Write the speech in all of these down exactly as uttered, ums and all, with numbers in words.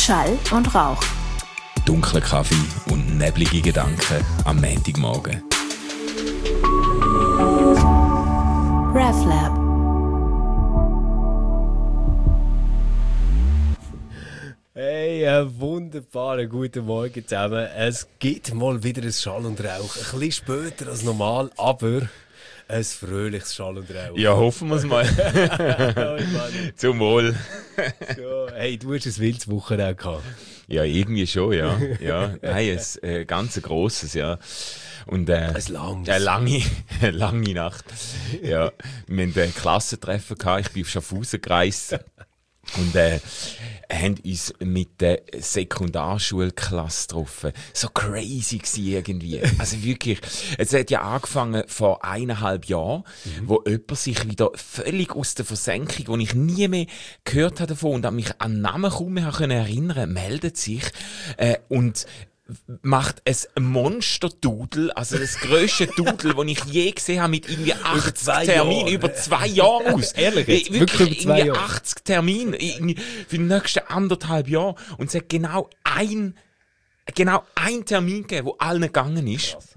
Schall und Rauch. Dunkler Kaffee und neblige Gedanken am Montagmorgen. RefLab. Hey, einen wunderbaren guten Morgen zusammen. Es gibt mal wieder ein Schall und Rauch. Ein bisschen später als normal, aber ein fröhliches Schall und Rauch. Ja, hoffen wir es mal. Zum Wohl. So, hey, du hast ein wildes Wochenende gehabt. Ja, irgendwie schon, ja. ja. Nein, ein äh, ganz grosses, ja. Und, äh, Ein langes. Eine lange, eine lange Nacht. Ja, wir hatten ein Klassentreffen gehabt. Ich bin auf Schaffhausen gereist. Und äh, haben uns mit der Sekundarschulklasse getroffen. So crazy gsi irgendwie. Also wirklich, es hat ja angefangen vor eineinhalb Jahren, mhm. wo jemand sich wieder völlig aus der Versenkung, wo ich nie mehr gehört habe davon und an mich an Namen kaum mehr erinnern konnte, meldet sich äh, und macht ein Monster-Dudel, also das grösste Dudel, das ich je gesehen habe, mit irgendwie achtzig Terminen über zwei Jahre aus. Ehrlich jetzt? Wirklich, Wirklich über zwei irgendwie Jahre? achtzig Termine irgendwie für die nächsten anderthalb Jahre. Und es hat genau ein, genau ein Termin gegeben, wo allen gegangen ist. Krass.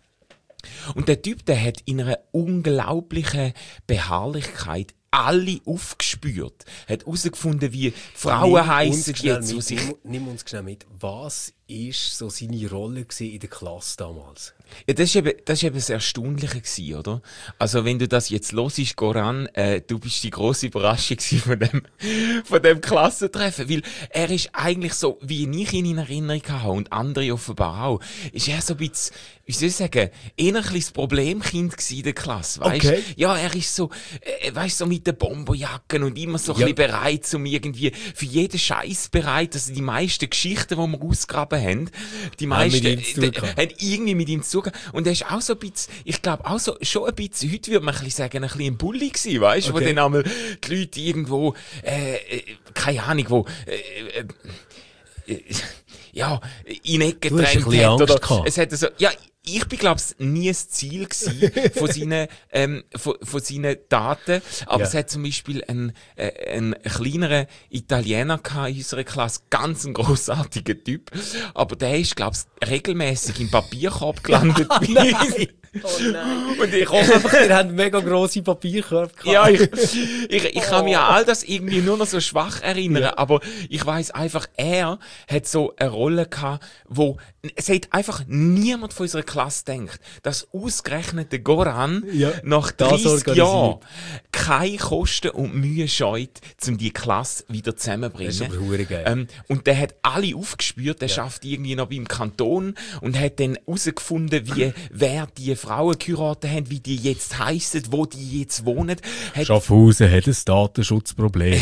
Und der Typ, der hat in einer unglaublichen Beharrlichkeit alle aufgespürt, hat herausgefunden, wie Frauen heissen jetzt. Mit, sich nimm, nimm uns schnell mit, was war so seine Rolle in der Klasse damals? Ja, das ist eben, das ist eben das Erstaunliche gewesen, oder? Also, wenn du das jetzt hörst, Goran, äh, du bist die grosse Überraschung gewesen von dem, von dem Klassentreffen. Weil er ist eigentlich so, wie ich ihn in Erinnerung habe, und andere offenbar auch, ist er so ein bisschen, wie soll ich sagen, eher ein bisschen das Problemkind gewesen in der Klasse, weißt? Okay. Ja, er ist so, äh, weißt, so mit den Bomberjacken und immer so ein Ja. bisschen bereit, um irgendwie, für jeden Scheiß bereit, also die meisten Geschichten, die wir ausgraben haben, die meisten, mit ihm zu tun äh, gehabt. haben irgendwie mit ihm zu tun. Und er ist auch so ein bisschen, ich glaube auch so, schon ein bisschen, heute würde man ein bisschen sagen, ein bisschen ein Bulli gewesen, weißt du, Okay. wo dann einmal die Leute irgendwo, äh, äh, keine Ahnung, wo, äh, äh, äh, ja, in Ecken Du hast ein gedrängt bisschen hat, Angst oder, gehabt. es hat so, ja, ich bin, glaube ich, nie das Ziel gewesen von seinen, ähm, von, von seinen Daten. Aber Ja. es hat zum Beispiel einen, äh, einen kleineren Italiener gehabt in unserer Klasse, ganz ein grossartiger Typ. Aber der ist, glaube ich, regelmäßig im Papierkorb gelandet. Oh nein. Und ich hoffe einfach, ihr habt mega grosse Papierkörper gehabt. Ja, ich, ich, ich kann mich an all das irgendwie nur noch so schwach erinnern, Ja. aber ich weiss einfach, er hat so eine Rolle gehabt, wo, es hat einfach niemand von unserer Klasse denkt, dass ausgerechnet der Goran Ja, nach das dreißig organisiert. Jahren keine Kosten und Mühe scheut, um die Klasse wieder zusammenzubringen. Das ist aber verdammt geil. Ähm, und der hat alle aufgespürt, der Ja. schafft irgendwie noch beim Kanton und hat dann herausgefunden, wie, wer die Frauen geheiratet haben, wie die jetzt heissen, wo die jetzt wohnen. Hat Schaffhausen hat ein Datenschutzproblem.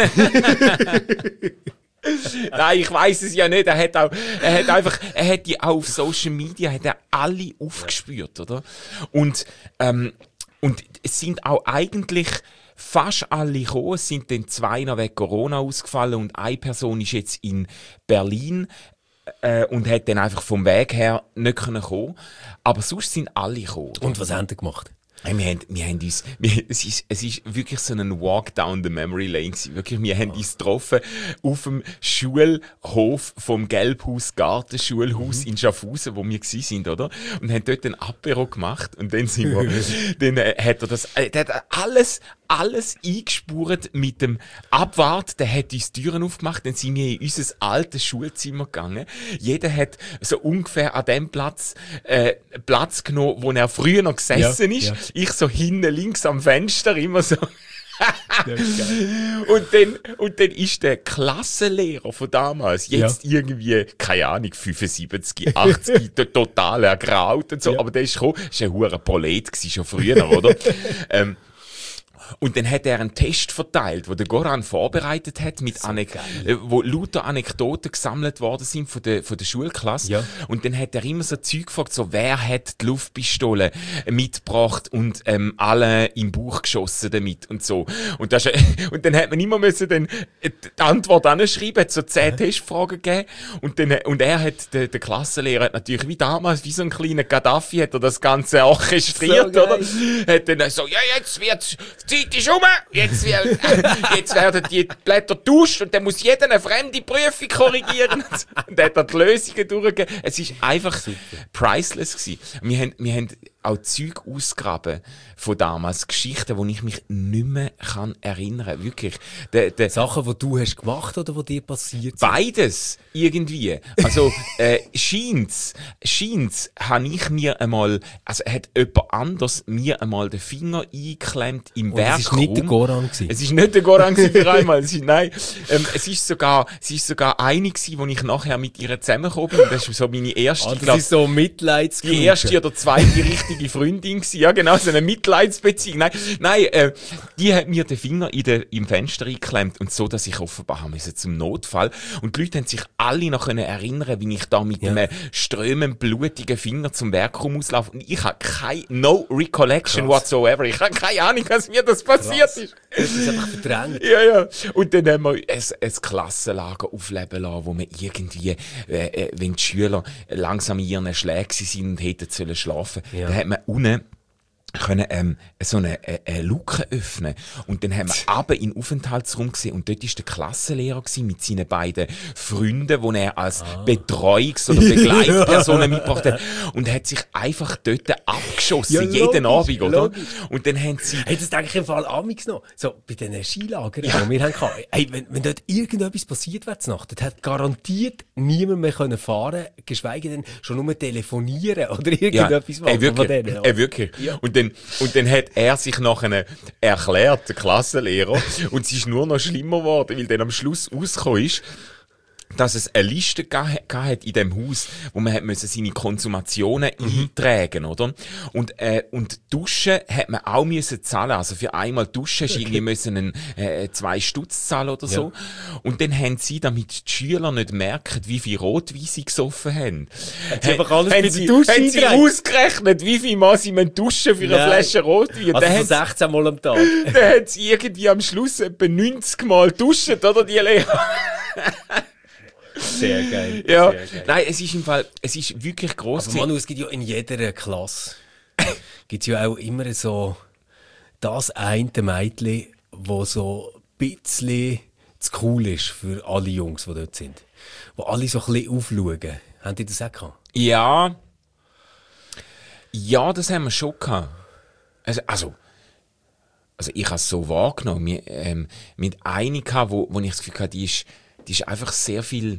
Nein, ich weiss es ja nicht. Er hat auch, er hat einfach, er hat die auch auf Social Media, hat er alle aufgespürt, oder? Und, ähm, und es sind auch eigentlich fast alle gekommen. Es sind dann zwei noch wegen Corona ausgefallen und eine Person ist jetzt in Berlin, äh, und hat dann einfach vom Weg her nicht können kommen. Aber sonst sind alle gekommen. Und was haben die gemacht? Hey, Wir haben, wir haben uns, wir, es, ist, es ist wirklich so ein Walk down the memory lane gewesen. Wirklich, wir haben uns getroffen auf dem Schulhof vom Gelbhaus Gartenschulhaus Mhm. in Schaffhausen, wo wir gsi sind, oder? Und haben dort ein Apero gemacht und dann sind wir, dann äh, hat er das, äh, der hat alles, alles eingespurt mit dem Abwart, der hat uns die Türen aufgemacht, dann sind wir in unser altes Schulzimmer gegangen. Jeder hat so ungefähr an dem Platz, äh, Platz genommen, wo er früher noch gesessen Ja, ist. ja. Ich so hinten links am Fenster, immer so. Das ist geil. Und dann, und dann ist der Klassenlehrer von damals, jetzt irgendwie, keine Ahnung, fünfundsiebzig, achtzig, to- total ergraut und so, Ja. aber der ist gekommen, ist ein hoher Prolet gewesen, schon früher, oder? ähm, Und dann hat er einen Test verteilt, wo der Goran vorbereitet hat, mit So Anek geil. äh, wo lauter Anekdoten gesammelt worden sind von der, von der Schulklasse. Ja. Und dann hat er immer so Zeug gefragt, so, wer hat die Luftpistole mitgebracht und ähm, alle im Bauch geschossen damit und so. Und, das, ist- und dann hat man immer müssen dann die Antwort anschreiben, hat so zehn Testfragen gegeben. Und, dann, und er hat, der, der Klassenlehrer hat natürlich wie damals, wie so ein kleiner Gaddafi, hat er das Ganze orchestriert, So geil. oder? Hat dann so, ja, jetzt wird's Zeit ist um, jetzt, wird, jetzt werden die Blätter getauscht und dann muss jeder eine fremde Prüfung korrigieren. Und dann hat er die Lösungen durchgegeben. Es war einfach Super. priceless gewesen. Wir haben, wir haben auch Zeug ausgraben von damals, Geschichten, die ich mich nicht mehr kann erinnern kann. Wirklich. De, de Sachen, die du hast gemacht oder die dir passiert sind? Beides, irgendwie. Also, äh, scheint's, scheint's, habe ich mir einmal, also hat jemand anders mir einmal den Finger eingeklemmt im Und Werkraum. es war nicht der Goran gewesen. Es war nicht der Goran für einmal. Es ist, nein, ähm, es ist sogar, es ist sogar eine gewesen, wo ich nachher mit ihr zusammengekommen bin. Das ist so meine erste, Ah, das glaub, ist so Mitleidsgruppe. die erste oder zweite richtige Freundin gewesen. Ja, genau, so eine Mitleidsbeziehung. Nein, nein, äh, die hat mir den Finger in der, im Fenster eingeklemmt und so, dass ich offenbar haben müssen zum Notfall. Und die Leute haben sich alle noch können erinnern, wie ich da mit ja. einem strömend blutigen Finger zum Werkraum auslaufe. Und ich habe keine, no recollection Krass. whatsoever. Ich habe keine Ahnung, was mir das passiert Krass. ist. Das ist einfach verdrängt. Ja, ja. Und dann haben wir ein, ein Klassenlager aufleben lassen, wo wir irgendwie, äh, äh, wenn die Schüler langsam in ihren Schlägen sind und hätten sollen schlafen, ja. dann hat man unten können ähm, so eine, eine, eine Luke öffnen. Und dann haben wir runter in den Aufenthaltsraum gesehen und dort war der Klassenlehrer mit seinen beiden Freunden, die er als ah. Betreuungs- oder Begleitpersonen mitgebracht hat. Und hat sich einfach dort abgeschossen, ja, jeden logisch, Abend, oder? Logisch. Und dann haben sie... Hey, das denke ich im Fall amigs noch. So, bei diesen Skilagern, ja. die wir hatten. Hey, wenn, wenn dort irgendetwas passiert wäre Nacht, dann hat garantiert niemand mehr können fahren, geschweige denn schon nur telefonieren oder irgendetwas ja. machen. Hey, wirklich. Von denen, hey, wirklich. Ja. Und dann Und dann hat er sich nachher erklärt, der Klassenlehrer, und es ist nur noch schlimmer geworden, weil dann am Schluss rausgekommen ist, dass es eine Liste gab in dem Haus, wo man hat müssen seine Konsumationen mhm. eintragen, oder? Und, äh, und Duschen hat man auch müssen zahlen. Also für einmal Duschen okay. irgendwie müssen einen, äh, zwei Stutz zahlen oder so. Ja. Und dann haben sie, damit die Schüler nicht merken, wie viel Rotwein sie gesoffen haben, hat sie einfach alles haben, sie, haben sie ausgerechnet, wie viel Mal sie duschen für eine Nein. Flasche Rotwein. Also dann sechzehn Mal am Tag. Dann haben sie irgendwie am Schluss etwa neunzig Mal duschen, oder, die Lehrer? Sehr geil. Ja, sehr geil. Nein, es ist im Fall, es ist wirklich gross. Aber Manu, es gibt ja in jeder Klasse, gibt es ja auch immer so das eine Mädchen, das so ein bisschen zu cool ist für alle Jungs, die dort sind. Wo alle so ein bisschen aufschauen. Haben die das auch gehabt? Ja. Ja, das haben wir schon gehabt. Also, also, also ich habe es so wahrgenommen. Wir, ähm, mit einer gehabt, wo, wo ich das Gefühl hatte, die ist, die ist einfach sehr viel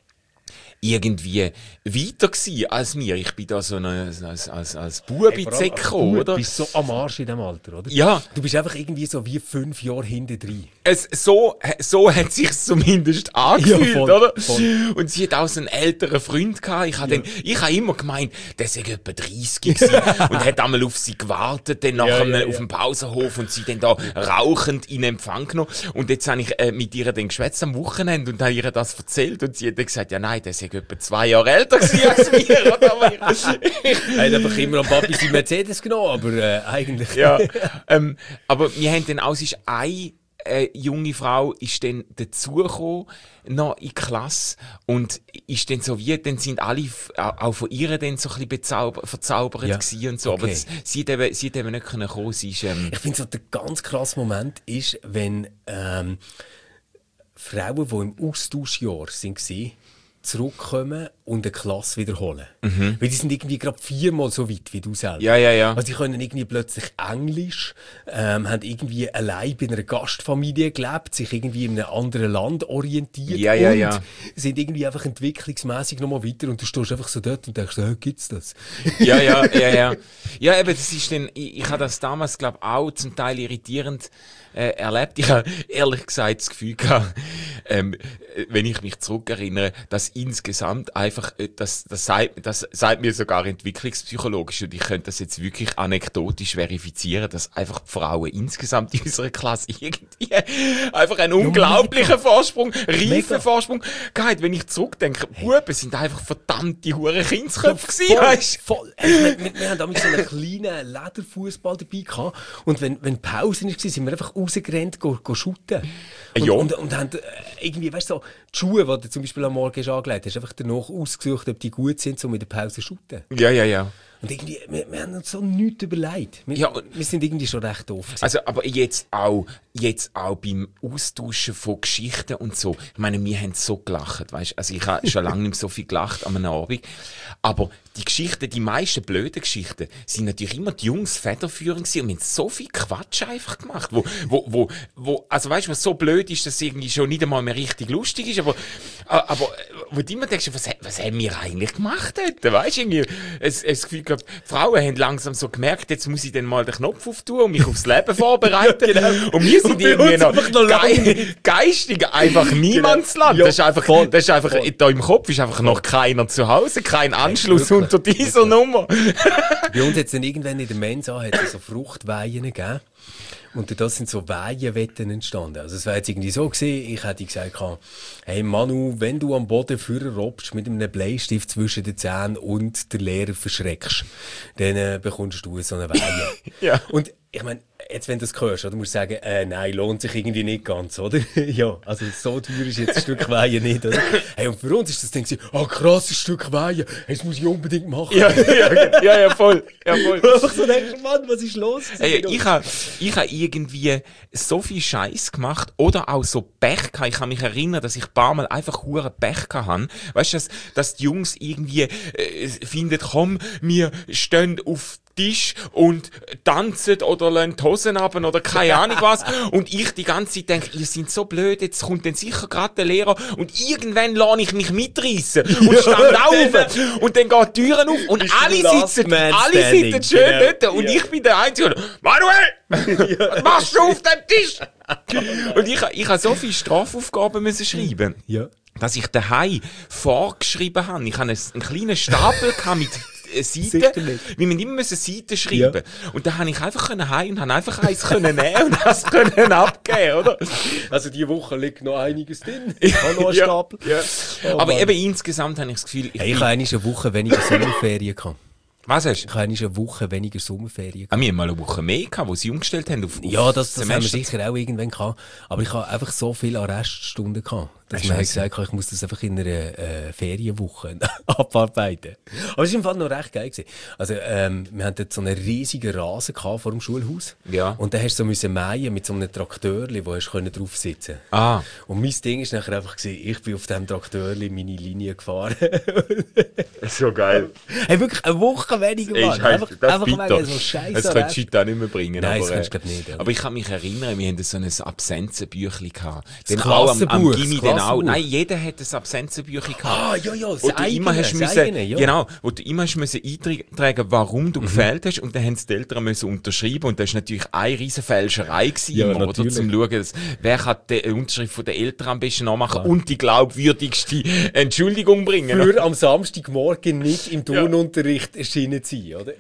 irgendwie weiter gewesen als mir. Ich bin da so eine, als, als, als Bub in die Säcke gekommen, oder? Du bist so am Arsch in diesem Alter, oder? Ja. Du bist einfach irgendwie so wie fünf Jahre hinten drin. Es, so, so hat es sich zumindest angefühlt, ja, voll, oder? Voll. Und sie hat auch so einen älteren Freund gehabt. Ich habe ja. hab immer gemeint, der sei etwa dreißig gewesen und hat einmal auf sie gewartet, dann nachher ja, ja, auf dem Pausenhof und sie dann da rauchend in Empfang genommen. Und jetzt habe ich äh, mit ihr dann geschwätzt am Wochenende und habe ihr das erzählt und sie hat dann gesagt, ja nein, der sei etwa zwei Jahre älter gewesen als wir. Oder? Er hat einfach immer am Papi seinen Mercedes genommen, aber äh, eigentlich... ja, ähm, aber wir haben dann auch, es ist eine äh, junge Frau ist dann dazugekommen, noch in die Klasse, und ist dann so wie, dann sind alle auch von ihr dann so ein bisschen bezauber, verzaubert ja. gewesen und so, okay. aber das, sie, hat eben, sie hat eben nicht können kommen. Sie ist, ähm, ich finde so, der ganz krasse Moment ist, wenn ähm, Frauen, die im Austauschjahr waren, zurückkommen und eine Klasse wiederholen. Mhm. Weil die sind irgendwie gerade viermal so weit wie du selber. Ja, ja, ja. Also die können irgendwie plötzlich Englisch, ähm, haben irgendwie allein bei einer Gastfamilie gelebt, sich irgendwie in einem anderen Land orientiert ja, und ja, ja. sind irgendwie einfach entwicklungsmässig noch mal weiter und du stehst einfach so dort und denkst, hey, gibt's das? Ja, ja, ja, ja. Ja, eben, das ist dann, ich, ich habe das damals, glaube ich, auch zum Teil irritierend äh, erlebt. Ich habe ehrlich gesagt das Gefühl gehabt, ähm, wenn ich mich zurückerinnere, dass insgesamt einfach, das, das, sagt, das sagt mir sogar entwicklungspsychologisch, und ich könnte das jetzt wirklich anekdotisch verifizieren, dass einfach die Frauen insgesamt in unserer Klasse irgendwie einfach einen unglaublichen Vorsprung, reifen Vorsprung gehabt. Wenn ich zurückdenke, hey. Buben sind einfach verdammte hure Kindsköpfe gewesen, weißt du? Voll. Hey, wir, wir haben damals so einen kleinen Lederfußball dabei gehabt, und wenn, wenn Pause war, sind wir einfach rausgerannt, go, go shooten. Und, ja. und, und, und haben irgendwie, weißt du, so, die Schuhe, die du zum Beispiel am Morgen angelegt hast, einfach danach ausgesucht, ob die gut sind, um in der Pause zu shooten. Ja, ja, ja. Und irgendwie, wir, wir haben uns so nichts überlegt. Wir, Ja, wir sind irgendwie schon recht doof gewesen. Also, aber jetzt auch, jetzt auch beim Austauschen von Geschichten und so. Ich meine, wir haben so gelacht, weißt? Also, ich habe schon lange nicht mehr so viel gelacht an einem Abend. Aber die Geschichten, die meisten blöden Geschichten, sind natürlich immer die Jungs federführend gewesen und wir haben so viel Quatsch einfach gemacht, wo, wo, wo, wo, also weißt du, was so blöd ist, dass es irgendwie schon nicht einmal mehr richtig lustig ist, aber, aber, wo du immer denkst, was, was haben wir eigentlich gemacht dort? Weißt du, irgendwie, es, es Gefühl gehabt, Frauen haben langsam so gemerkt, jetzt muss ich dann mal den Knopf auftun und mich aufs Leben vorbereiten. Genau. Und wir sind und irgendwie noch, noch ge geistig einfach Niemandsland. Genau. Das ist einfach, voll, das ist einfach, voll. Da im Kopf ist einfach noch keiner zu Hause, kein Anschluss ja, unter dieser wirklich. Nummer. Bei uns hat es dann irgendwann in der Mensa hat es so Fruchtweihen gegeben. Und das sind so Weihenwetten entstanden. Also es war jetzt irgendwie so gewesen, ich hätte gesagt, hey Manu, wenn du am Boden Führer robst mit einem Bleistift zwischen den Zähnen und der Lehrer verschreckst, dann äh, bekommst du so eine Weihe. Ja. Und ich meine, jetzt wenn du das hörst, oder, musst du sagen, äh, nein, lohnt sich irgendwie nicht ganz, oder? Ja, also so teuer ist jetzt ein Stück Weihe nicht, oder? Hey, und für uns ist das Ding so, ah, oh, krasses Stück Weihe, hey, das muss ich unbedingt machen. Ja, ja, ja, ja, voll. Ja, voll. Einfach so denkst, Mann, was ist los? Hey, ich habe ich ha irgendwie so viel Scheiß gemacht oder auch so Pech gehabt. Ich kann mich erinnern, dass ich ein paar Mal einfach hure Pech hatte. Weißt du, dass, dass die Jungs irgendwie äh, finden, komm, wir stehen auf Tisch und tanzen oder lassen die Hosen ab oder keine Ahnung was. Und ich die ganze Zeit denke, ihr seid so blöd, jetzt kommt dann sicher gerade der Lehrer und irgendwann lasse ich mich mitreissen und stand auf und dann geht die Türen auf und alle sitzen, alle sitzen schön genau. Dort und ja. Ich bin der Einzige. Manuel, was machst du auf dem Tisch? Und ich, ich habe so viele Strafaufgaben müssen schreiben, ja. dass ich daheim vorgeschrieben habe. Ich hatte einen, einen kleinen Stapel mit Seiten, wie man immer Seiten schreiben. Ja. Und da habe ich einfach heim und habe einfach eins können nehmen und das können abgeben, oder? Also diese Woche liegt noch einiges drin. Ich habe noch einen ja, Stapel. Ja. Oh, aber Mann. Eben insgesamt habe ich das Gefühl, ich, hey, ich habe eine Woche weniger Sommerferien gehabt. Was hast du? Ich habe eine Woche weniger Sommerferien gehabt. Ah, wir haben mal eine Woche mehr gehabt, wo sie umgestellt haben auf, auf ja, das, das haben wir sicher auch irgendwann gehabt. Aber ich habe einfach so viele Reststunden gehabt, dass man hat gesagt, ich muss das einfach in einer äh, Ferienwoche abarbeiten. Aber es war im Fall noch recht geil gewesen. Also, ähm, wir hatten dort so einen riesigen Rasen gehabt vor dem Schulhaus. Ja. Und dann hast du so müssen mähen mit so einem Traktörli, wo hast du drauf sitzen. Ah. Und mein Ding ist nachher einfach gewesen, ich bin auf diesem Traktörli meine Linie gefahren. Das ist so geil. Hey, wirklich eine Woche weniger, Mann. Ey, einfach das einfach wegen so Scheiße. Das könntest du heute auch nicht mehr bringen. Nein, aber, das kannst du nicht. Oder? Aber ich kann mich erinnern, wir hatten so ein Absenzenbüchlein gehabt. Das Klassenbuch. Am, am Gimmi dann auch. Nein, jeder hat ein Absenzenbüchlein gehabt. Ah, ja, ja, das wo du eigene, immer hast das müssen, eigene, ja. Genau, wo du immer hast müssen eintragen, warum du mhm. gefehlt hast. Und dann haben die Eltern müssen unterschreiben. Und das war natürlich eine riesen Fälscherei gewesen, ja, immer, oder? Zum Schauen, dass, wer kann die Unterschrift der Eltern am besten nachmachen Klar. Und die glaubwürdigste Entschuldigung bringen. Für am Samstagmorgen nicht im Turnunterricht erschienen zu sein, oder?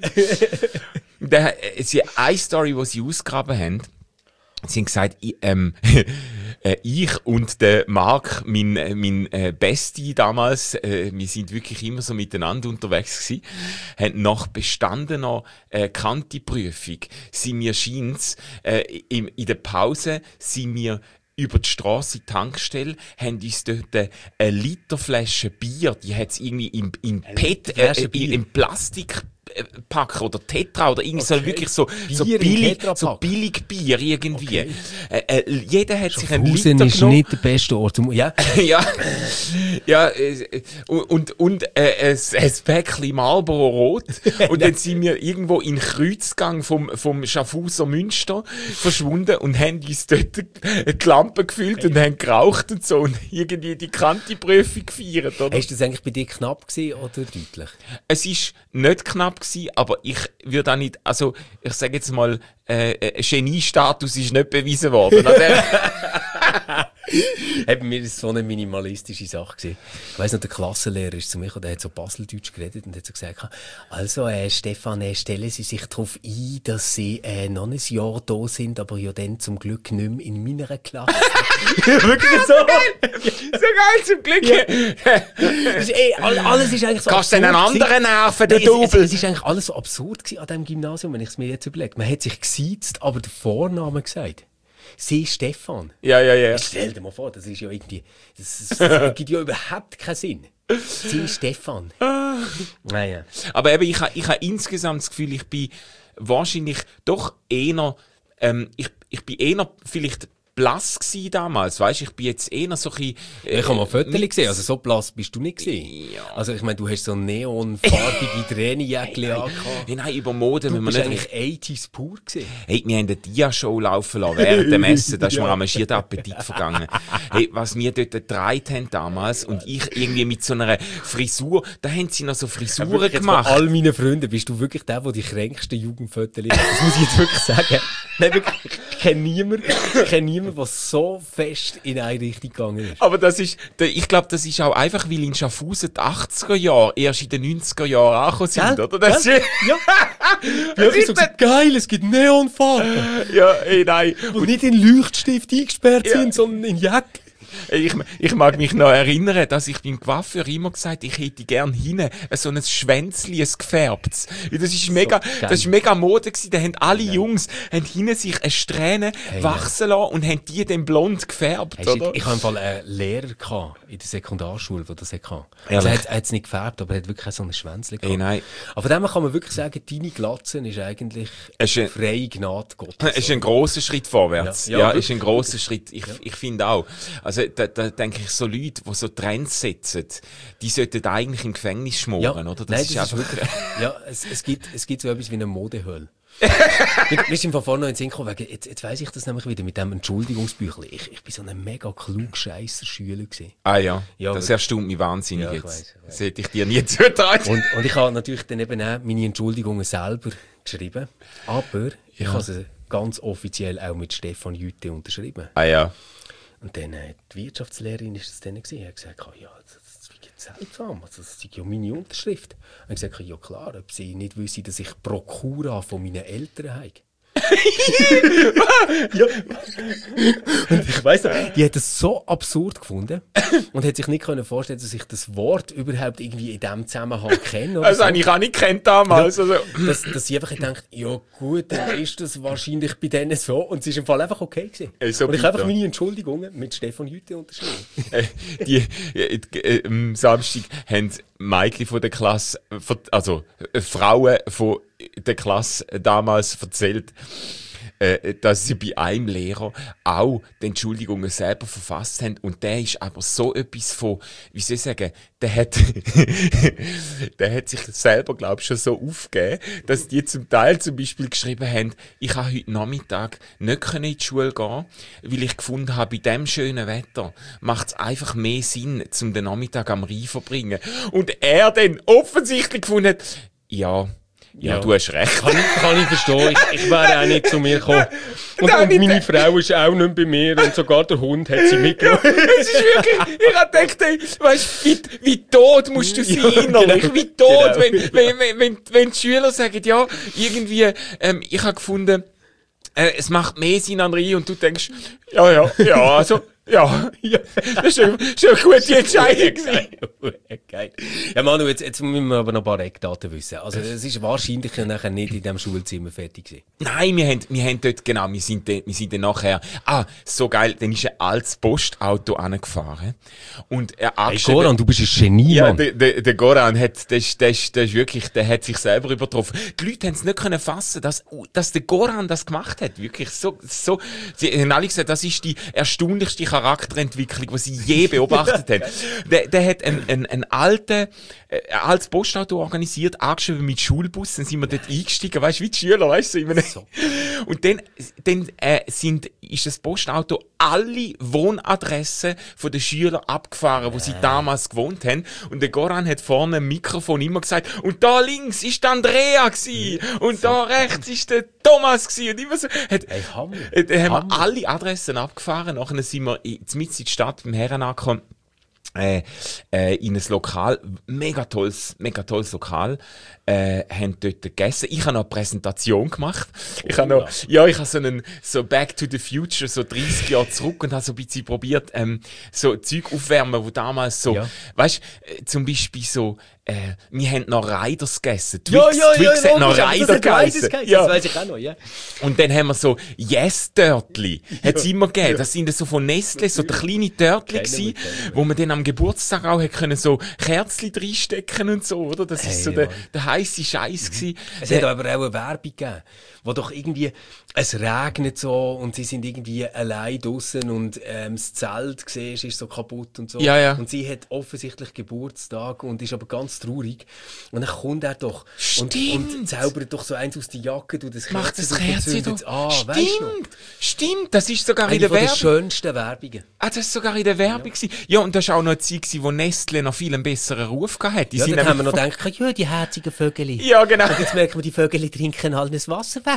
Da, sie, eine Story, die sie ausgegraben haben, sie haben gesagt, ich, ähm, äh, ich und der Marc, mein, mein äh, Bestie damals, äh, wir sind wirklich immer so miteinander unterwegs gewesen, haben nach bestandener äh, Kanti-Prüfung, sind wir scheint's, äh, in, in der Pause, sind wir über die Strasse in die Tankstelle, haben uns dort eine Literflasche Bier, die hat es irgendwie im, im Pet, äh, im Plastik Pack oder Tetra oder irgendwie okay. so wirklich so, so, billig, so billig Bier irgendwie. Okay. Äh, äh, jeder hat sich einen Liter genommen. ist nicht der beste Ort. Um, ja, ja, ja äh, und, und äh, ein, ein Päckchen Marlboro Rot. Und dann sind wir irgendwo in Kreuzgang vom, vom Schaffhauser Münster verschwunden und haben uns dort die Lampe gefüllt und haben geraucht und so und irgendwie die Kanti-Prüfung gefeiert. Oder? Hast du das eigentlich bei dir knapp gewesen oder deutlich? Es ist nicht knapp gewesen, aber ich würde auch nicht, also ich sage jetzt mal, äh, Genie-Status ist nicht bewiesen worden. Hey, bei mir war es so eine minimalistische Sache gewesen. Ich weiss noch, der Klassenlehrer ist zu mir gekommen, der hat so Baseldeutsch geredet und hat so gesagt, also äh, Stefan, äh, stellen Sie sich darauf ein, dass Sie äh, noch ein Jahr da sind, aber ja dann zum Glück nicht mehr in meiner Klasse. Wirklich so? So geil, so geil zum Glück. Ja. Das ist, ey, alles ist eigentlich so Kannst du einen anderen nerven, der Double? Es, es, es ist eigentlich alles so absurd gewesen an diesem Gymnasium, wenn ich es mir jetzt überlege. Man hat sich gesiezt, aber den Vornamen gesagt. Sie Stefan. Ja, ja, ja. Stell dir mal vor, das ist ja irgendwie, das, das, das gibt ja überhaupt keinen Sinn. Sie Stefan. Ah, Naja. Aber eben, ich habe ich ha insgesamt das Gefühl, ich bin wahrscheinlich doch eher, ähm, ich, ich bin eher vielleicht blass gsi damals, weißt du, ich bin jetzt eher so ein bisschen... Äh, ich habe mal Fotos gesehen, also so blass bist du nicht gewesen. Ja. Also ich meine, du hast so neonfarbige Tränenjäckchen angehabt. Hey, nein, über Mode, Du wenn bist man nicht... eigentlich achtziger pur gewesen. Hey, wir haben eine Dia-Show laufen lassen während dem Essen, da ist mir am schier der Appetit vergangen. Hey, was wir dort getragen haben damals und ich irgendwie mit so einer Frisur, da haben sie noch so Frisuren Wirklich, jetzt gemacht. von all meinen Freunden bist du wirklich der, der die kränksten Jugendfotos ist. Das muss ich jetzt wirklich sagen. Nein, wirklich, ich kenne niemanden, ich kenne niemanden, der so fest in eine Richtung gegangen ist. Aber das ist, ich glaube, das ist auch einfach, weil in Schaffhausen die achtziger Jahre erst in den neunziger Jahren angekommen sind, Gell? oder? Das Gell? ist, Ja. Wirklich so gesagt, geil, es gibt Neonfarben, ja, ey, nein. die nicht in Leuchtstift eingesperrt Ja. sind, sondern in Jack. Ich, ich mag mich noch erinnern, dass ich beim Coiffeur immer gesagt ich hätte gern hinten so ein Schwänzli, ein gefärbtes. Das ist mega, geil. das ist mega Mode gewesen. Da haben alle Jungs, haben hinten sich eine Strähne Hey, wachsen lassen und haben die dann blond gefärbt, Hey, shit, oder? ich hatte im Fall einen Lehrer gehabt, in der Sekundarschule, der das hatte. Ehrlich? Also er hat er hat's nicht gefärbt, aber er hat wirklich so ein Schwänzchen gehabt. Ey, nein. Aber von dem kann man wirklich sagen, deine Glatze ist eigentlich Es ist ein- freie Gnade Gottes. Es ist ein grosser Schritt vorwärts. Ja, Ja, ja, ist ein grosser Schritt. Ich, ich finde auch. Also, da, da denke ich, so Leute, die so Trends setzen, die sollten eigentlich im Gefängnis schmoren, Ja, oder? Das nein, ist das ist einfach. wirklich, ja, es, es, gibt, es gibt so etwas wie eine Modehölle. Mir ist im Fall vorhin noch in den Sinn gekommen, wegen, jetzt, jetzt weiss ich das nämlich wieder mit dem Entschuldigungsbüchlein. Ich, ich bin so ein mega klugscheisser Schüler gewesen. Ah ja, Ja, das aber- erstaunt mich wahnsinnig Ja, ich jetzt. weiss, ich weiss. Das hätte ich dir nie zugetraut. Und, und ich habe natürlich dann eben auch meine Entschuldigungen selber geschrieben. Aber ich Ja. habe sie ganz offiziell auch mit Stefan Jütte unterschrieben. Ah ja. Und dann äh, die Wirtschaftslehrerin ist das dann gewesen. Sie hat gesagt, oh, ja, das, das ist seltsam, also, das ist ja meine Unterschrift. Und ich gesagt, ja klar, ob sie nicht wissen, dass ich Prokura von meinen Eltern habe. Ja. Und ich weiss noch, die hat das so absurd gefunden und hat sich nicht können vorstellen, dass ich das Wort überhaupt irgendwie in diesem Zusammenhang kenne. Oder Also, so. habe ich auch nicht kennt damals. Also. dass, dass sie einfach gedacht, ja gut, dann ist das wahrscheinlich bei denen so. Und es ist im Fall einfach okay gewesen. Ey, so und ich habe einfach bitter. meine Entschuldigungen mit Stefan Jütte unterschrieben. Äh, die, äh, äh, am Samstag haben Mädchen von der Klasse, äh, ver- also äh, Frauen von der Klasse damals erzählt, äh, dass sie bei einem Lehrer auch die Entschuldigungen selber verfasst haben. Und der ist aber so etwas von, wie soll ich sagen, der hat, der hat sich selber, glaube ich, schon so aufgegeben, dass die zum Teil zum Beispiel geschrieben haben, ich kann heute Nachmittag nicht können in die Schule gehen, weil ich gefunden habe, bei diesem schönen Wetter macht es einfach mehr Sinn, zum den Nachmittag am Rhein zu verbringen. Und er dann offensichtlich gefunden hat, ja, ja, Ja. du hast recht. Kann ich, kann ich verstehen. Ich, ich wäre auch nicht zu mir gekommen. Und, Nein, und nicht- meine Frau ist auch nicht bei mir und sogar der Hund hat sie mitgenommen. Es ist wirklich, ich hab gedacht, ey, weißt, wie, wie tot musst du sein Ja, innerlich, genau. wie tot, Genau. wenn, wenn, wenn, wenn, wenn die Schüler sagen, ja, irgendwie, ähm, ich habe gefunden, äh, es macht mehr Sinn an Rhein und du denkst, ja, ja, ja, also, ja, ja, das ist eine, das ist eine gute Entscheidung gewesen. Geil. Ja, Manu, jetzt, jetzt müssen wir aber noch ein paar Eckdaten wissen. Also, es ist wahrscheinlich nachher nicht in diesem Schulzimmer fertig gewesen. Nein, wir haben, wir haben dort, genau, wir sind, dann- wir sind dann nachher, ah, so geil, dann ist ein altes Postauto angefahren und er Hey, angeschrieben- Goran, du bist ein Genie, Ja, Mann. der, der, der Goran hat, der, ist- der, ist- der ist wirklich, der hat sich selber übertroffen. Die Leute haben es nicht können fassen, dass, dass der Goran das gemacht hat. Wirklich so, so. Sie haben alle gesagt, das ist die erstaunlichste Charakterentwicklung, die sie je beobachtet haben. Der, der hat ein, ein, ein alten, äh, ein altes Postauto organisiert, angeschrieben mit Schulbus, dann sind wir dort eingestiegen, weißt du, wie die Schüler, weißt du, in einem- So. und dann, dann äh, sind, ist das Postauto alle Wohnadressen von den Schülern abgefahren, wo sie damals gewohnt haben. Und der Goran hat vorne im Mikrofon immer gesagt, und da links ist der Andrea gsi und da rechts ist der Thomas gsi und immer so. Hat, Hey, Hammer. äh, dann haben wir Hammer. alle Adressen abgefahren. Nachher sind wir in, mitten in die Stadt beim Herren angekommen. Äh, äh, in ein Lokal, mega tolles, mega tolles Lokal, äh, haben dort gegessen. Ich habe noch eine Präsentation gemacht. Ich habe noch, ja, ich habe so einen, so Back to the Future, so dreißig Jahre zurück und habe so ein bisschen probiert, ähm, so Zeug aufwärmen, wo damals so, Ja. weißt, äh, zum Beispiel so, Äh, wir haben noch Riders gegessen. Ja, Twix, ja, ja, Twix ja, hat noch logisch, aber Rider das hat Riders gegessen. geheißen, Ja. das weiss ich auch noch, ja. Und dann haben wir so Yes-Törtli. Hat es immer gegeben. Das sind so von Nestle, so der kleine Törtli Kennen wir, gsi, kennen wir. wo man dann am Geburtstag auch hat können so Kerzchen reinstecken und so, oder? Das Hey, ist so der, Mann. der heisse Scheiß gsi. Es hat aber auch eine Werbung gegeben, wo doch irgendwie, es regnet so und sie sind irgendwie allein draussen und ähm, das Zelt siehst, ist so kaputt und so. Ja, ja. Und sie hat offensichtlich Geburtstag und ist aber ganz traurig. Und dann kommt er doch und, Stimmt. und zaubert doch so eins aus der Jacke, du das Macht das Kerzen Kerzchen entzündet doch. an, Stimmt, weisst du noch? stimmt. Das ist sogar Eine in der von der Werbung. schönsten Werbungen. Ah, das ist sogar in der Werbung ja. Ja, und das war auch noch eine Zeit, gewesen, wo Nestle noch viel einen besseren Ruf hatte. Die Ja, sind dann haben wir nämlich noch gedacht, ja, die herzigen Vögel. Ja, genau. Und jetzt merken wir, die Vögel trinken halt das Wasser weg.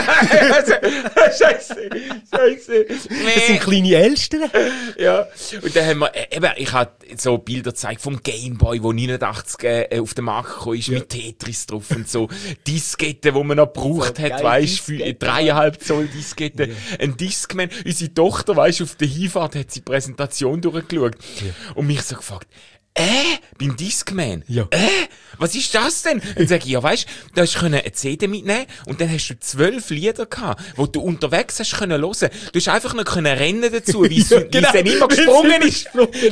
Scheiße, Scheiße. Das sind kleine Elstern. Ja, und dann haben wir, äh, eben, ich habe so Bilder gezeigt vom Gameboy, der neunundachtzig äh, auf den Markt gekommen ist, Ja. mit Tetris drauf und so. Disketten, die man noch gebraucht So hat, geile weißt du, für Disketten. dreieinhalb Zoll Disketten. Ja. Ein Discman. Unsere Tochter, weißt du, auf der Hinfahrt hat sie die Präsentation durchgeschaut. Ja. Und mich so gefragt, äh, beim Discman? Ja. Äh, was ist das denn? Und sag ich, ja, weißt du, da hast du eine C D mitnehmen und dann hast du zwölf Lieder gehabt, wo du unterwegs hast können hören. Du hast einfach noch können rennen dazu, wie es Ja, wie es genau. dann immer gesprungen ist.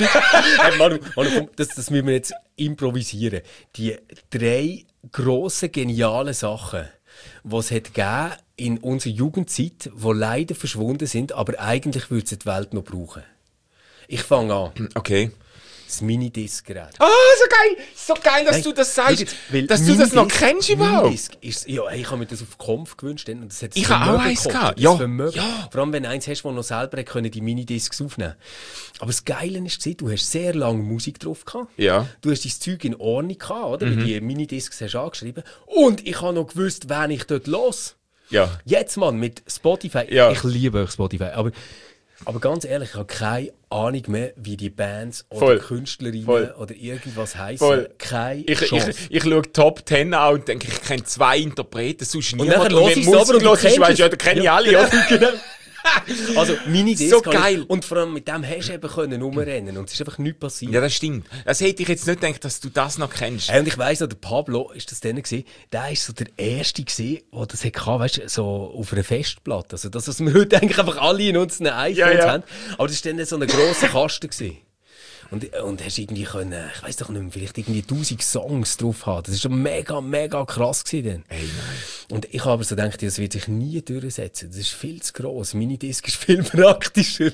Hey, Manu, Manu, komm, das, das müssen wir jetzt improvisieren. Die drei grossen, genialen Sachen, die es hat gegeben in unserer Jugendzeit, die leider verschwunden sind, aber eigentlich würde es die Welt noch brauchen. Ich fange an. Okay. Das Minidisc-Gerät. Ah, so geil! So geil, dass Nein, du das schau sagst. jetzt, weil Dass du das noch Minidisc- kennst überhaupt. Minidisc ist, ja, hey, ich habe mir das auf Kampf gewünscht. Und das hat Ich das habe auch Vermögen eins gekostet, gehabt. das Ja, Vermögen. ja. Vor allem, wenn du eins hast, das noch selber können, die Minidiscs aufnehmen. Aber das Geile war, du hast sehr lange Musik drauf gehabt. Ja. Du hast dein Zeug in Ordnung gehabt, oder? Mhm. Weil die Minidiscs hast du angeschrieben. Und ich habe noch gewusst, wen ich dort los. Ja. Jetzt, Mann, mit Spotify. Ja. Ich liebe euch Spotify. Aber, aber ganz ehrlich, ich habe keine Ahnung mehr, wie die Bands oder Voll. Künstlerinnen Voll. oder irgendwas heißen. Voll. Keine Ich, ich, Chance. ich schaue Top Ten an und denke, ich kenne zwei Interpreten, sonst Und niemand. dann höre ich es aber und du hörst, kennst weißt es. du, ja, da kenne ich Ja, alle, genau, oder? genau. Also, Minidisc. So habe ich- geil. Und vor allem mit dem hast du eben können rumrennen und es ist einfach nichts passiert. Ja, das stimmt. Das hätte ich jetzt nicht gedacht, dass du das noch kennst. Hey, und ich weiss noch, der Pablo, ist das denn gewesen? Der war so der Erste gewesen, der das hatte, weißt du, so auf einer Festplatte. Also das, was wir heute eigentlich einfach alle in unseren iPhones Ja, ja. haben. Aber das war dann so ein grosser Kasten gewesen. Und, und hast irgendwie können, ich weiss doch nicht mehr, vielleicht irgendwie tausend Songs drauf haben. Das war schon mega, mega krass gewesen dann. Ey, nein. Und ich habe aber so gedacht, das wird sich nie durchsetzen. Das ist viel zu gross. Minidisc ist viel praktischer.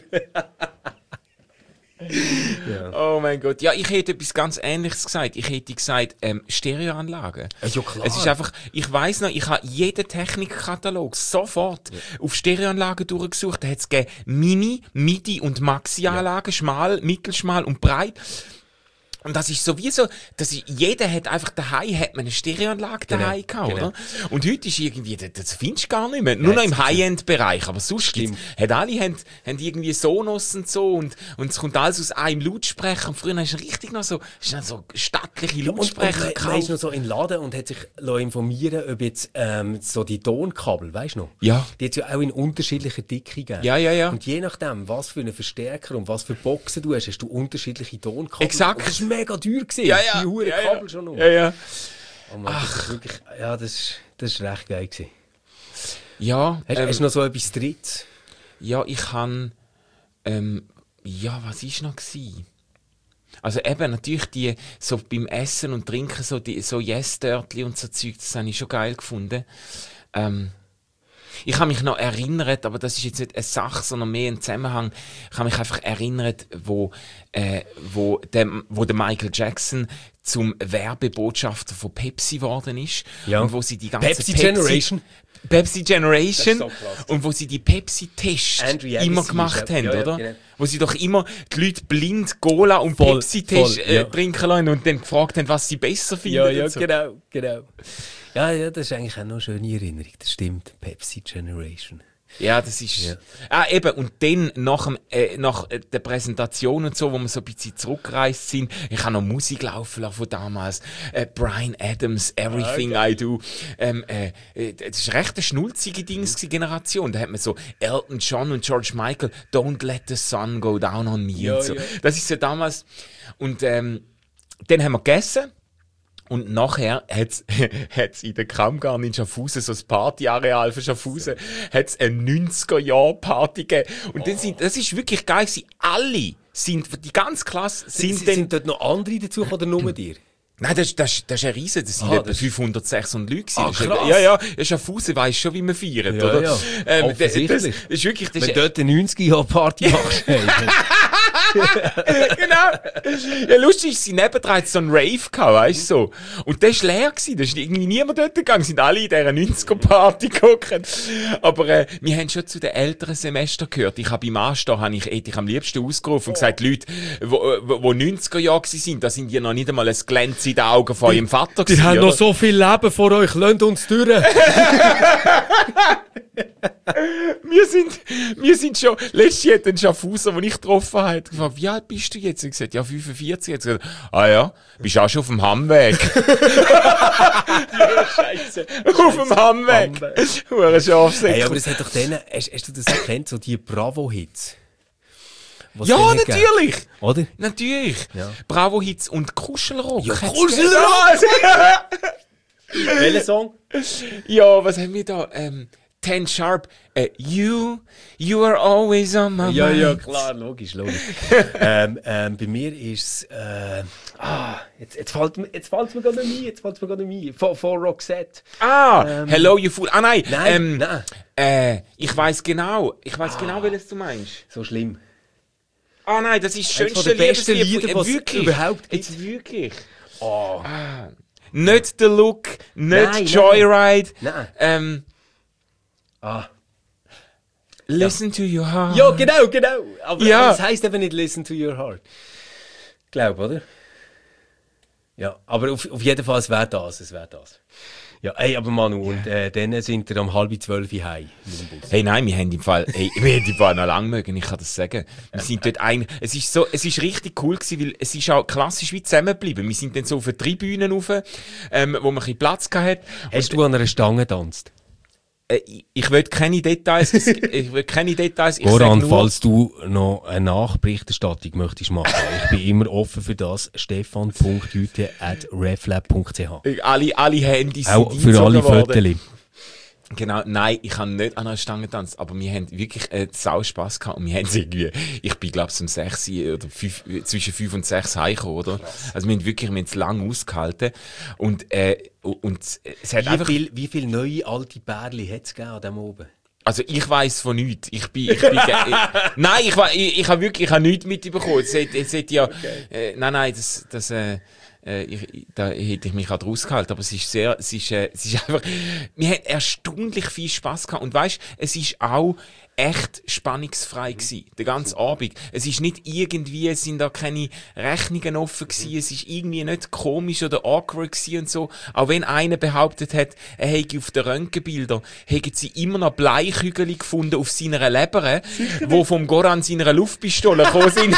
Ja. Oh mein Gott. Ja, ich hätte etwas ganz Ähnliches gesagt. Ich hätte gesagt, ähm, Stereoanlagen. Ja, klar. Es ist einfach, ich weiss noch, ich habe jeden Technikkatalog sofort ja. auf Stereoanlagen durchgesucht. Da hat es gegeben Mini, Midi und Maxi-Anlagen, ja. schmal, mittelschmal und breit. Und das ist sowieso, das ist, jeder hat einfach daheim, hat man eine Stereoanlage daheim Genau, gehabt, genau. oder? Und heute ist irgendwie, das, das findest du gar nicht mehr. Nur Ja, noch im jetzt- High-End-Bereich. Aber sonst Stimmt. gibt's, hat alle haben, haben irgendwie Sonos und so und, und es kommt alles aus einem Lautsprecher. Und früher hast du richtig noch so, hast du noch so stattliche Ja, und, und Lautsprecher man, man ist gekauft. noch so in den Laden und hat sich lassen informieren, ob jetzt ähm, so die Tonkabel, weißt du noch? Ja. Die hat es ja auch in unterschiedlicher Dicke gegeben. Ja, ja, ja. Und je nachdem, was für einen Verstärker und was für Boxen du hast, hast du unterschiedliche Tonkabel. Exakt. Und das war mega teuer gewesen. Ja, ja. Die Huren ja, ja. Kabel schon noch. Ja, ja. Oh Mann, das ist wirklich, ja, das ist, das ist recht geil gewesen. Ja, Hast, ähm, hast du noch so etwas Drittes? ja, ich kann, ähm, ja, was ist noch gsi? Also eben, natürlich die, so beim Essen und Trinken, so, die, so Yes-Dörtli und so Zeug, das habe ich schon geil gefunden. Ähm, ich habe mich noch erinnert, aber das ist jetzt nicht eine Sache, sondern mehr ein Zusammenhang. Ich habe mich einfach erinnert, wo, äh, wo, der, wo der Michael Jackson zum Werbebotschafter von Pepsi geworden ist. Ja. Und wo sie die ganze Pepsi Generation. Pepsi Generation. Das ist so krass. Und wo sie die Pepsi-Tests Andrew Agassi immer ist gemacht ja- haben, ja, ja, oder? genau. Wo sie doch immer die Leute blind Cola und Voll, Pepsi-Tests voll, ja. äh, trinken lassen und dann gefragt haben, was sie besser finden. Ja, ja, und so. genau, genau. Ja, ja, das ist eigentlich auch noch eine schöne Erinnerung. Das stimmt. Pepsi Generation. Ja, das ist. Ja. Ah, eben. Und dann, nach, dem, äh, nach äh, der Präsentation und so, wo wir so ein bisschen zurückgereist sind, ich habe noch Musik laufen lassen von damals. Äh, Bryan Adams, Everything Okay. I Do. Ähm, äh, äh, das war recht eine schnulzige Dings, mhm. Generation. Da hat man so Elton John und George Michael, Don't Let the Sun Go Down on Me Ja, und so. ja. Das ist so damals. Und ähm, dann haben wir gegessen. Und nachher hat's, hat's in der Kammgarn in Schaffhausen, so das Partyareal für Schaffhausen, hat's eine neunziger-Jahr-Party gegeben. Und dann sind, das ist wirklich geil gewesen. Alle sind, die ganze Klasse sind, sind, dann... sind dort noch andere dazu oder nur dir? Nein, das, das, das ist ein Riesen, das sind Ah, etwa das- fünfhundert, sechshundert Leute gewesen. Ah, Das ist- krass. Ja, ja, ja, Schaffhausen weiss schon, wie man feiert, Ja, oder? ja. Ähm, das, das Offensichtlich. ist wirklich, das Wenn ist, du dort eine neunziger-Jahr-Party machst. hey. genau. Ja, lustig ist, sie nebendran hat so einen Rave gehabt, weißt du, so. Und der war leer gewesen, da ist irgendwie niemand dort gegangen, sind alle in dieser neunziger-Party geguckt. Aber, äh, wir haben schon zu den älteren Semestern gehört. Ich habe beim Anstehen, habe ich, hätte ich am liebsten ausgerufen und gesagt, Leute, wo, wo, wo neunziger Jahre gewesen sind, da sind die noch nicht einmal ein Glänz in den Augen von eurem Vater Die gewesen, haben oder? noch so viel Leben vor euch, lasst uns durch. Wir sind, wir sind schon, letztes Jahr hat ein Schaffhauser, den ich getroffen habe, hat gefragt, wie alt bist du jetzt? Ich gesagt, ja, fünfundvierzig. Jetzt gesagt, ah ja, bist auch schon auf dem Hammweg. Scheiße. auf dem Hammweg. Hure Schafsäcke. Hey, aber es hat doch denen, hast, hast du das erkannt, so die Bravo-Hits? Was Ja, denen gegeben? natürlich. Oder? Natürlich. Ja. Bravo-Hits und Kuschelrock. Ja, Hat's Kuschelrock! gegeben. Welcher Song? Ja, was haben wir da? Ähm, Ten Sharp. Äh, you, you are always on my Ja, mind. ja, klar, logisch, logisch. ähm, ähm, bei mir ist es, äh, ah, jetzt, jetzt fällt mir, jetzt fällt's mir gar nicht ein, jetzt fällt's mir gar nicht ein. Von, von Roxette. Ah, Ähm, Hello You Fool. Ah nein, Nein, ähm, nein. Äh, ich weiß genau, ich weiß genau, welches du meinst. So schlimm. Ah nein, das ist das Eines schönste von den besten Liebeslied. Lieder, Äh, was es wirklich. überhaupt gibt. Jetzt wirklich. Oh. Ah, nicht The Look, nicht Nein, Joyride. Nein. Ähm, Ah. Listen to your heart. Ja, genau, genau. Aber Ja. das heisst eben nicht Listen to your heart. Glaub, oder? Ja, aber auf, auf jeden Fall, es wäre das, es wäre das. Ja, ey, aber Manu, und äh, dann sind wir um halb zwölf heim mit dem Bus. Hey, nein, wir haben im Fall, hey, wir haben im Fall noch lang mögen, ich kann das sagen. Wir sind dort ein, es ist so, es ist richtig cool gewesen, weil es ist auch klassisch wie zusammengeblieben. Wir sind dann so auf der Tribüne rauf, ähm, wo man ein bisschen Platz gehabt hat. Hast du an einer Stange getanzt? Äh, ich, ich will keine Details, es- ich will keine Details, ich Goran, sag nur, falls du noch eine Nachberichterstattung möchtest machen, ich bin immer offen für das. stefan punkt hüte at reflab punkt c h. alle, alle Handys Auch sind für alle eingezogen worden. Fotos. Genau, nein, ich habe nicht an einer Stange getanzt, aber wir haben wirklich äh, sau Spass gehabt und wir haben irgendwie, ich bin glaube ich um sechs oder fünf, zwischen fünf und sechs heimgekommen, oder? Also wir haben wirklich, wir haben es lang ausgehalten und, äh, und es hat Wie einfach, viele wie viel neue alte Bärli hat es gegeben an dem oben? also ich weiss von nichts, ich bin, ich bin, ge- ich, nein, ich, wa- ich, ich habe wirklich, ich habe nichts mitbekommen, es hat, es hat ja, äh, nein, nein, das, das, äh, äh, ich, da hätte ich mich auch rausgehalten, aber es ist sehr, es ist, äh, es ist einfach, wir haben erstaunlich viel Spass gehabt und weisst, es ist auch echt spannungsfrei gewesen, den ganzen Abend. Es ist nicht irgendwie, es sind da keine Rechnungen offen gewesen, es ist irgendwie nicht komisch oder awkward gewesen und so. Auch wenn einer behauptet hat, er hätte auf den Röntgenbildern, hätten sie immer noch Bleikügel gefunden auf seiner Leber, wo vom Goran seiner Luftpistole gekommen sind.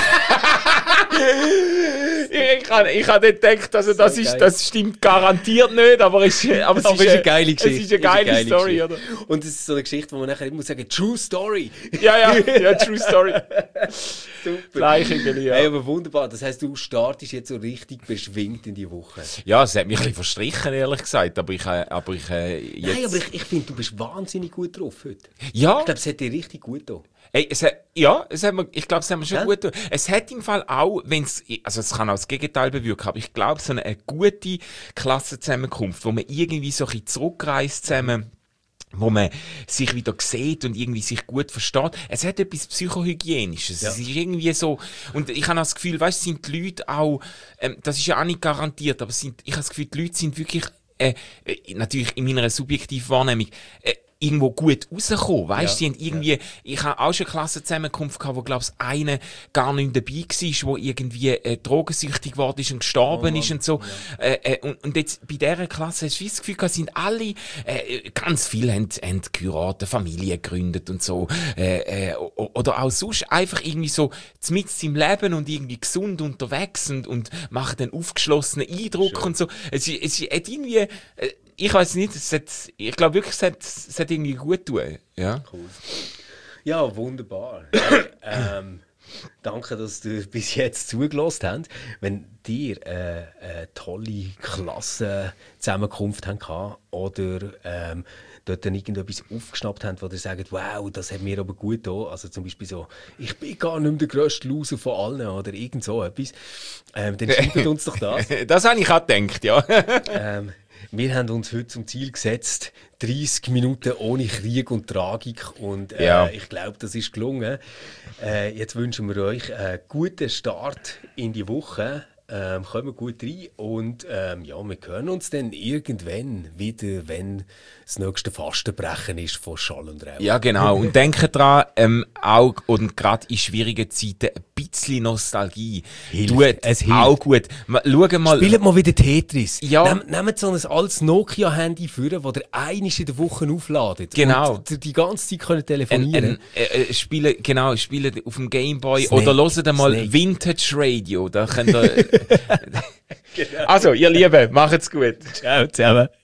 Ich habe ich hab nicht gedacht, also das, So ist, geil. das stimmt garantiert nicht, aber es ist, aber es Aber ist, es ist eine geile Es ist eine Geschichte. geile, Es ist eine Story, Geschichte. oder? Und es ist so eine Geschichte, wo man nachher immer muss sagen, True Story. Ja, ja, ja, true story. Super. Bleikügel, ja. Hey, aber wunderbar. Das heisst, du startest jetzt so richtig beschwingt in die Woche. Ja, es hat mich ein bisschen verstrichen, ehrlich gesagt, aber ich, äh, aber ich, äh, jetzt... Nein, aber ich, ich finde, du bist wahnsinnig gut drauf heute. ja, Ich glaube, es hat dir richtig gut getan. ey, es hat, ja, es hat mir, ich glaube, es hat mir schon Ja? gut getan. Es hat im Fall auch, wenn es, also es kann auch das Gegenteil bewirken, aber ich glaube, so eine, eine gute Klassenzusammenkunft, wo man irgendwie so ein bisschen zurückreist zusammen, wo man sich wieder sieht und irgendwie sich gut versteht. Es hat etwas Psychohygienisches. Ja. Es ist irgendwie so, und ich habe das Gefühl, weißt, sind die Leute auch, ähm, das ist ja auch nicht garantiert, aber sind, ich habe das Gefühl, die Leute sind wirklich, äh, äh, natürlich in meiner subjektiven Wahrnehmung, äh, irgendwo gut rausgekommen, weißt du, Ja, die haben irgendwie, ich habe auch schon eine Klassenzusammenkunft gehabt, wo, glaube ich, einer gar nicht dabei war, wo irgendwie äh, drogensüchtig geworden ist und gestorben Oh ist und so. Äh, äh, und, und jetzt bei dieser Klasse hast du das Gefühl gehabt, sind alle, äh, ganz viele haben, haben geheiratet, Familie gegründet und so, äh, äh, o- oder auch sonst einfach irgendwie so mitten im Leben und irgendwie gesund unterwegs und, und machen einen aufgeschlossenen Eindruck und so. Es, ist- es ist- hat irgendwie, äh, ich weiß nicht, es hat, ich glaube wirklich, es hat, es hat irgendwie gut tun. Ja. Cool. Ja, wunderbar. ähm, Danke, dass ihr bis jetzt zugelassen habt. Wenn ihr äh, eine tolle Klassenzusammenkunft habt oder ähm, dort dann irgendetwas aufgeschnappt habt, wo ihr sagt, wow, das hat mir aber gut getan. Also zum Beispiel so, ich bin gar nicht mehr der grösste Loser von allen oder irgend so etwas. Ähm, dann schreibt uns doch das. Das habe ich auch gedacht, ja. ähm, wir haben uns heute zum Ziel gesetzt, dreißig Minuten ohne Krieg und Tragik. Und äh, Ja. ich glaube, das ist gelungen. Äh, jetzt wünschen wir euch einen guten Start in die Woche. Ähm, kommen gut rein und ähm, ja, wir hören uns dann irgendwann wieder, wenn das nächste Fastenbrechen ist von Schall und Rauch. Ja, genau. Und denke dran, ähm, auch und gerade in schwierigen Zeiten ein bisschen Nostalgie Hilft. tut Es hilft. auch gut. Ma, schau mal. Spielt mal wieder Tetris. Ja. Nehm, nehmt so ein altes Nokia-Handy vor, das ihr einmal in der Woche aufladet. Genau. Und die- die ganze Zeit könnt Ein, telefonieren. ein, äh, äh, spielen, genau, spielen auf dem Gameboy Snake. oder hört mal Snake. Vintage Radio. Da könnt ihr, also, ihr Lieben, macht's gut. Ciao zusammen.